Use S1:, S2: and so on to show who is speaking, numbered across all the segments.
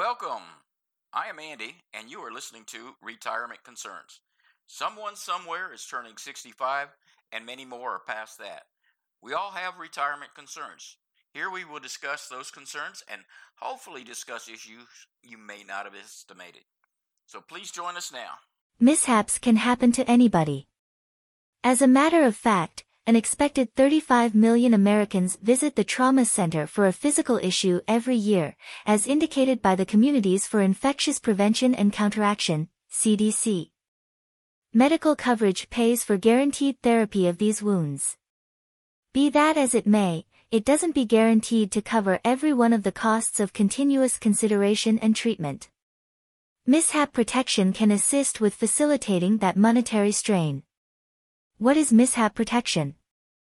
S1: Welcome. I am Andy, and you are listening to Retirement Concerns. Someone somewhere is turning 65, and many more are past that. We all have retirement concerns. Here we will discuss those concerns and hopefully discuss issues you may not have estimated. So please join us now.
S2: Mishaps can happen to anybody. As a matter of fact, an expected 35 million Americans visit the trauma center for a physical issue every year, as indicated by the Communities for Infectious Prevention and Counteraction, CDC. Medical coverage pays for guaranteed therapy of these wounds. Be that as it may, it doesn't be guaranteed to cover every one of the costs of continuous consideration and treatment. Mishap protection can assist with facilitating that monetary strain. What is mishap protection?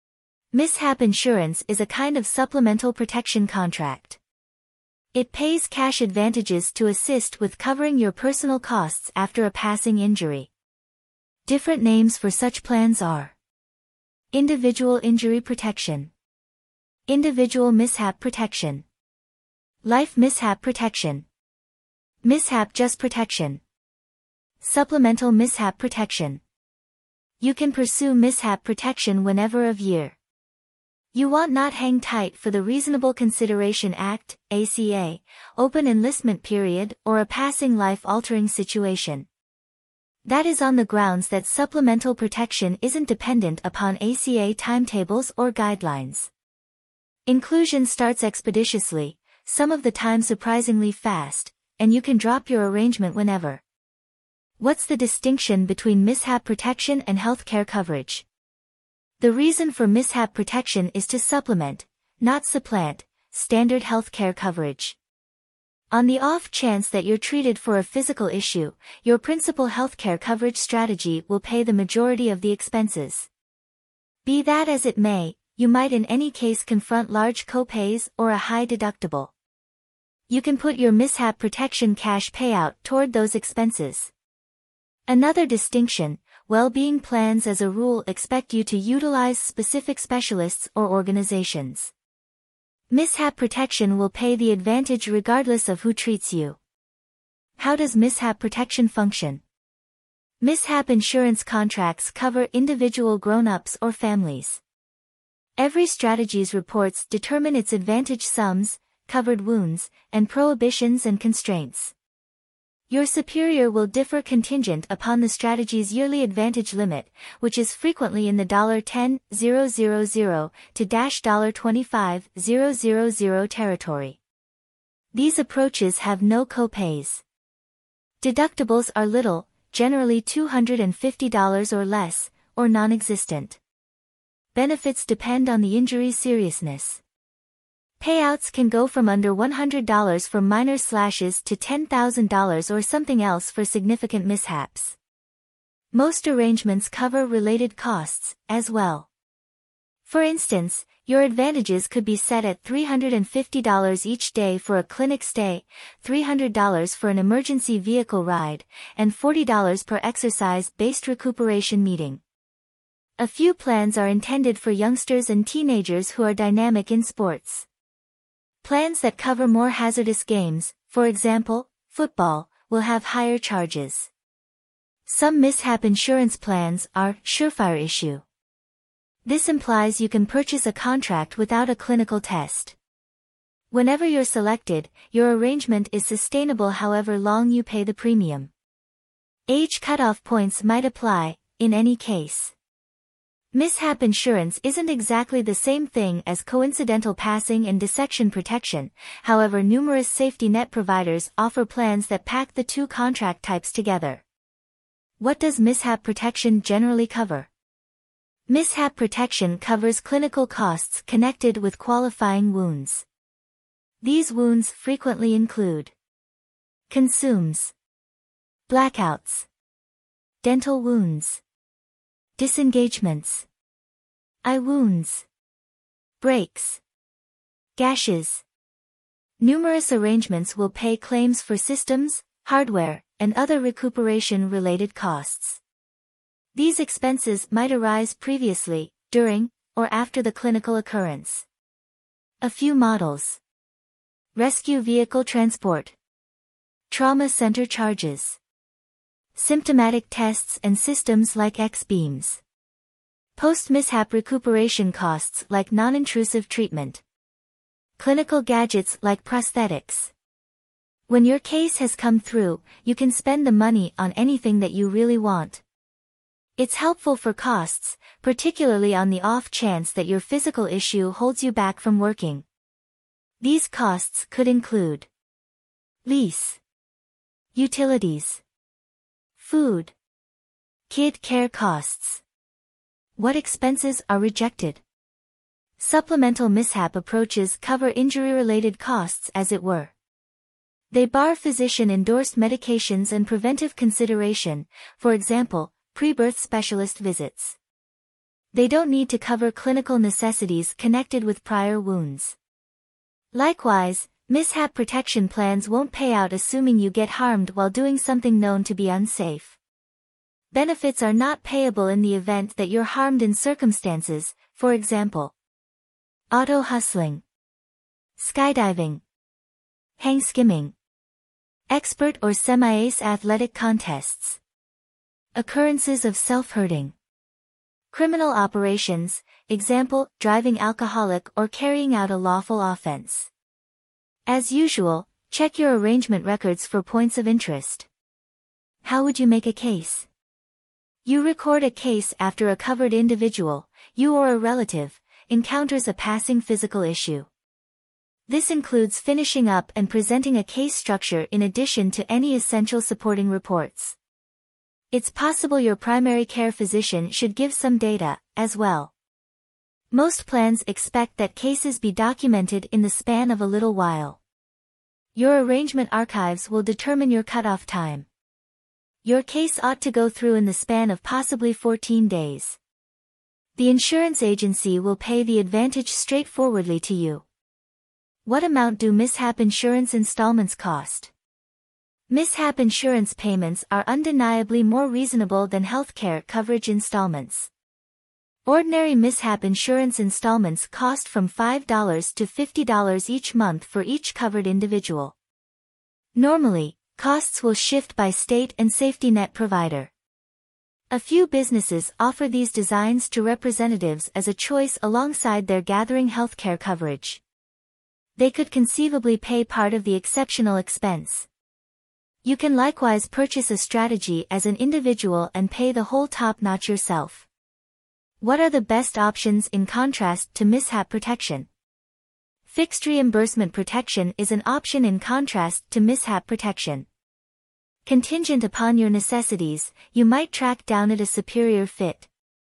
S2: Mishap insurance is a kind of supplemental protection contract. It pays cash advantages to assist with covering your personal costs after a passing injury. Different names for such plans are individual injury protection, individual mishap protection, life mishap protection, mishap just protection, supplemental mishap protection. You can pursue mishap protection whenever of year. You want not hang tight for the Reasonable Consideration Act, ACA, open enlistment period or a passing life-altering situation. That is on the grounds that supplemental protection isn't dependent upon ACA timetables or guidelines. Inclusion starts expeditiously, some of the time surprisingly fast, and you can drop your arrangement whenever. What's the distinction between mishap protection and healthcare coverage? The reason for mishap protection is to supplement, not supplant, standard healthcare coverage. On the off chance that you're treated for a physical issue, your principal healthcare coverage strategy will pay the majority of the expenses. Be that as it may, you might in any case confront large copays or a high deductible. You can put your mishap protection cash payout toward those expenses. Another distinction, well-being plans as a rule expect you to utilize specific specialists or organizations. Mishap protection will pay the advantage regardless of who treats you. How does mishap protection function? Mishap insurance contracts cover individual grown-ups or families. Every strategy's reports determine its advantage sums, covered wounds, and prohibitions and constraints. Your superior will differ contingent upon the strategy's yearly advantage limit, which is frequently in the $10,000 to $25,000 territory. These approaches have no copays. Deductibles are little, generally $250 or less, or non-existent. Benefits depend on the injury's seriousness. Payouts can go from under $100 for minor slashes to $10,000 or something else for significant mishaps. Most arrangements cover related costs, as well. For instance, your advantages could be set at $350 each day for a clinic stay, $300 for an emergency vehicle ride, and $40 per exercise-based recuperation meeting. A few plans are intended for youngsters and teenagers who are dynamic in sports. Plans that cover more hazardous games, for example, football, will have higher charges. Some mishap insurance plans are surefire issue. This implies you can purchase a contract without a clinical test. Whenever you're selected, your arrangement is sustainable however long you pay the premium. Age cutoff points might apply, in any case. Mishap insurance isn't exactly the same thing as coincidental passing and dissection protection, however numerous safety net providers offer plans that pack the two contract types together. What does mishap protection generally cover? Mishap protection covers clinical costs connected with qualifying wounds. These wounds frequently include consumes, blackouts, dental wounds, disengagements, eye wounds, breaks, gashes. Numerous arrangements will pay claims for systems, hardware, and other recuperation-related costs. These expenses might arise previously, during, or after the clinical occurrence. A few models. Rescue vehicle transport. trauma center charges. Symptomatic tests and systems like X-beams. Post-mishap recuperation costs like non-intrusive treatment. Clinical gadgets like prosthetics. When your case has come through, you can spend the money on anything that you really want. It's helpful for costs, particularly on the off chance that your physical issue holds you back from working. These costs could include lease, utilities, food, kid care costs. What expenses are rejected? Supplemental mishap approaches cover injury-related costs as it were. They bar physician-endorsed medications and preventive consideration, for example, pre-birth specialist visits. They don't need to cover clinical necessities connected with prior wounds. Likewise, mishap protection plans won't pay out assuming you get harmed while doing something known to be unsafe. Benefits are not payable in the event that you're harmed in circumstances, for example, auto hustling, skydiving, hang skimming, expert or semi-ace athletic contests, occurrences of self-hurting, criminal operations, example, driving alcoholic or carrying out a lawful offense. As usual, check your arrangement records for points of interest. How would you make a case? You record a case after a covered individual, you or a relative, encounters a passing physical issue. This includes finishing up and presenting a case structure in addition to any essential supporting reports. It's possible your primary care physician should give some data, as well. Most plans expect that cases be documented in the span of a little while. Your arrangement archives will determine your cutoff time. Your case ought to go through in the span of possibly 14 days. The insurance agency will pay the advantage straightforwardly to you. What amount do mishap insurance installments cost? Mishap insurance payments are undeniably more reasonable than healthcare coverage installments. Ordinary mishap insurance installments cost from $5 to $50 each month for each covered individual. Normally, costs will shift by state and safety net provider. A few businesses offer these designs to representatives as a choice alongside their gathering healthcare coverage. They could conceivably pay part of the exceptional expense. You can likewise purchase a strategy as an individual and pay the whole top-notch yourself. What are the best options in contrast to mishap protection? Fixed reimbursement protection is an option in contrast to mishap protection. Contingent upon your necessities, you might track down at a superior fit.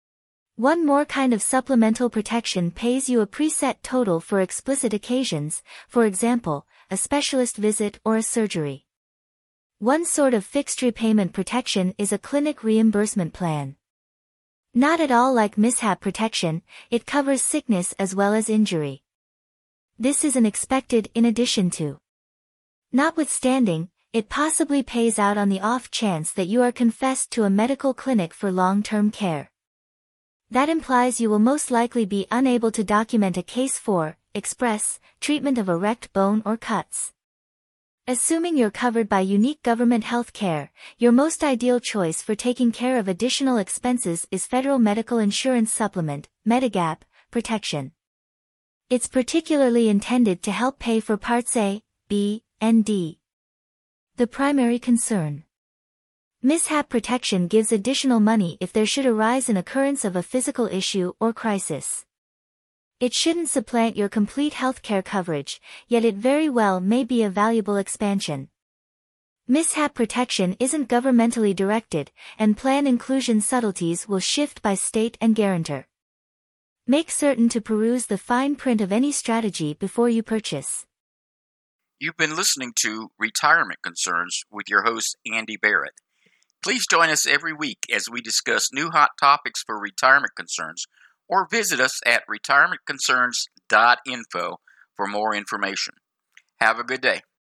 S2: One more kind of supplemental protection pays you a preset total for explicit occasions, for example, a specialist visit or a surgery. One sort of fixed repayment protection is a clinic reimbursement plan. Not at all like mishap protection, it covers sickness as well as injury. This is an expected in addition to. Notwithstanding, it possibly pays out on the off chance that you are confessed to a medical clinic for long-term care. That implies you will most likely be unable to document a case for, express, treatment of a wrecked bone or cuts. Assuming you're covered by unique government health care, your most ideal choice for taking care of additional expenses is Federal Medical Insurance Supplement, Medigap, protection. It's particularly intended to help pay for Parts A, B, and D. The primary concern. Mishap protection gives additional money if there should arise an occurrence of a physical issue or crisis. It shouldn't supplant your complete healthcare coverage, yet it very well may be a valuable expansion. Mishap protection isn't governmentally directed, and plan inclusion subtleties will shift by state and guarantor. Make certain to peruse the fine print of any strategy before you purchase.
S1: You've been listening to Retirement Concerns with your host, Andy Barrett. Please join us every week as we discuss new hot topics for retirement concerns, or visit us at retirementconcerns.info for more information. Have a good day.